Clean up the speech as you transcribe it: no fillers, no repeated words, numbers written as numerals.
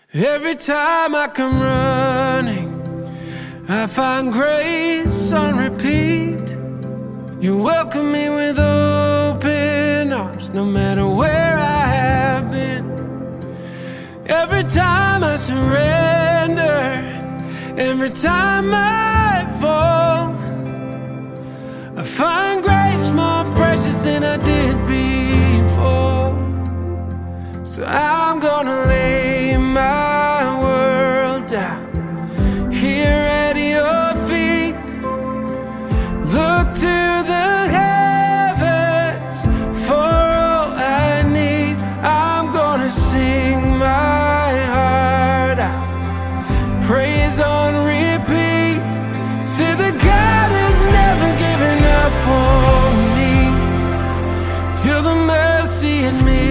Every time I come running, I find grace on repeat. You welcome me with open arms, no matter where I have been. Every time I surrender, every time I fall, I find grace more precious than I did before. So I'm gonna lay my world down here at your feet. Look to the heavens for all I need. I'm gonna sing my heart out, praise on repeat, to the God who's never given up on me. You're the mercy in me.